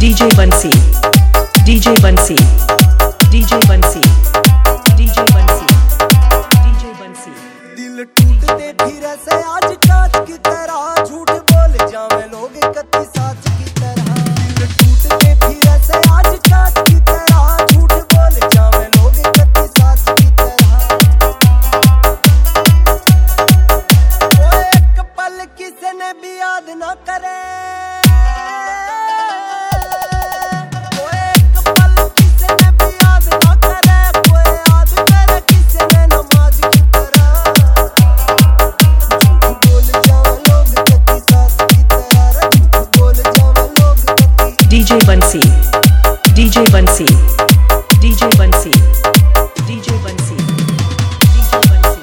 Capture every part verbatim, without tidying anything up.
DJ बंसी DJ बंसी DJ बंसी डीजे बंसी डीजे बंसी। दिल टूटते फिर से आज कांच की तरह झूठ बोल जावे लोग कत्ती साच की तरह। दिल टूटते फिर से आज कांच की तरह झूठ बोल जावे लोग कत्ती साच की तरह। वो एक पल किसी ने भी याद ना करे, डीजे बंसी डीजे बंसी डीजे बंसी डीजे बंसी डीजे बंसी।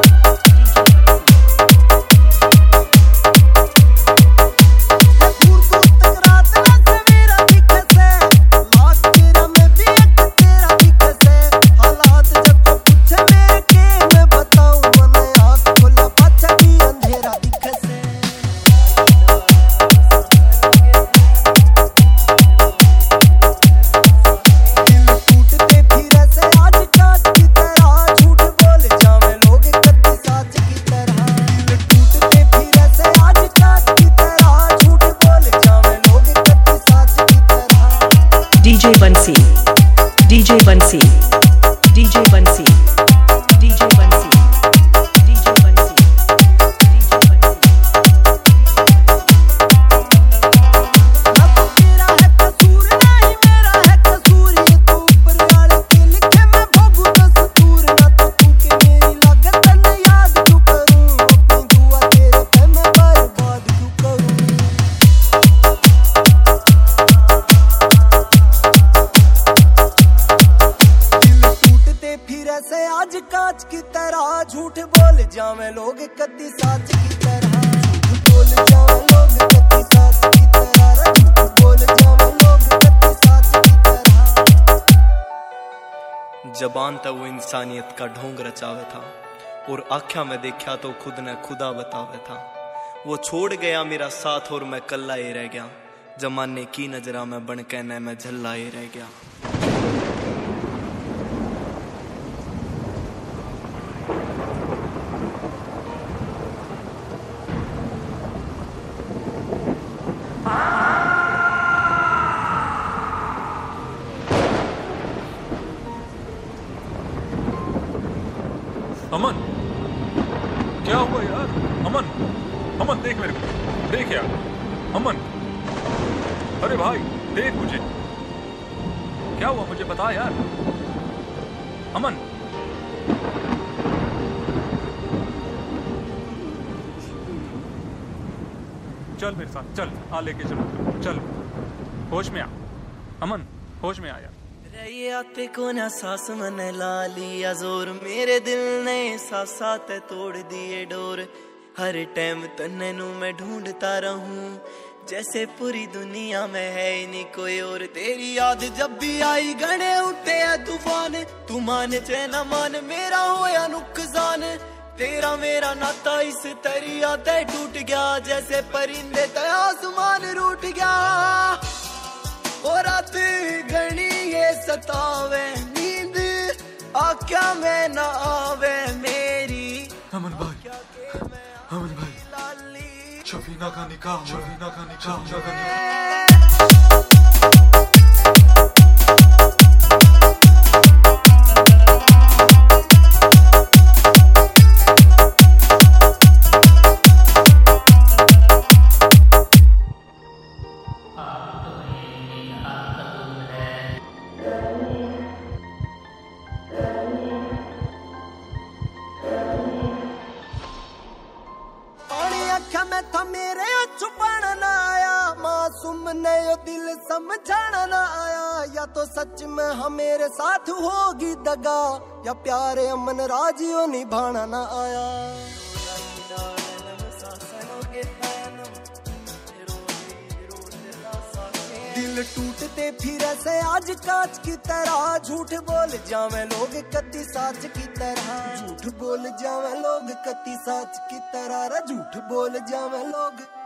डीजे बंसी डीजे बंसी डीजे बंसी डीजे बंसी डीजे बंसी डीजे बंसी। ना तो तेरा है कसूर ना ही मेरा है कसूर, ये तो ऊपर वाले के लिखे मैं भोगू दस्तूर। ना तो तू के मेरी लागत न याद क्यों करूं, अपनी दुआ तेरे पे मैं बर्बाद क्यों करूं। फिर से आज कांच की तरह झूठ बोल जावे लोग कत्ती साच की तरह। झूठ बोल जावे लोग कत्ती साच की तरह। झूठ बोल जावे लोग कत्ती साच की तरह। जबान तक वो इंसानियत का ढोंग रचावे था और आख्या में देखा तो खुद ने खुदा बतावे था। वो छोड़ गया मेरा साथ और मैं कल्ला ही रह गया, जमाने की नजरा में बन के न मैं झल्ला ही रह गया। अमन, क्या हुआ यार? अमन, अमन देख मेरे को, देख यार, अमन, अरे भाई देख मुझे, क्या हुआ मुझे बता यार, अमन। चल मेरे साथ, चल आ लेके चलो, चल होश में आ, अमन होश में आ यार। आते को ना सांस मैंने ला लिया जोर, मेरे दिल ने सांसा ते तोड़ दिए डोर। हर टाइम तन्ने नू मैं ढूंढता रहूं, जैसे पूरी दुनिया में है ही नहीं कोई और। तेरी याद जब भी आई गणे उठे है तूफान, तू मान चे न मान मेरा होया नुकसान। तेरा मेरा नाता इस तरिया ते टूट गया, जैसे परिंदे ते आसमान रूठ गया। और रात घनी ये सतावे नींद आख्या में ना आवे मेरी। अमन भाई, अमन भाई, शफीना का निकाह, शफीना का निकाह, शफीना का निकाह। मैं था मेरे छुपाना ना आया, मासूम ने यो दिल समझाना ना आया। या तो सच में हम मेरे साथ होगी दगा, या प्यारे अमन राजियों निभाना ना आया। दिल टूटते फिर से आज कांच की तरह झूठ बोल जावे लोग कत्ती साच की तरह। झूठ बोल जावे लोग कत्ती साच की तरह। झूठ बोल जावे लोग।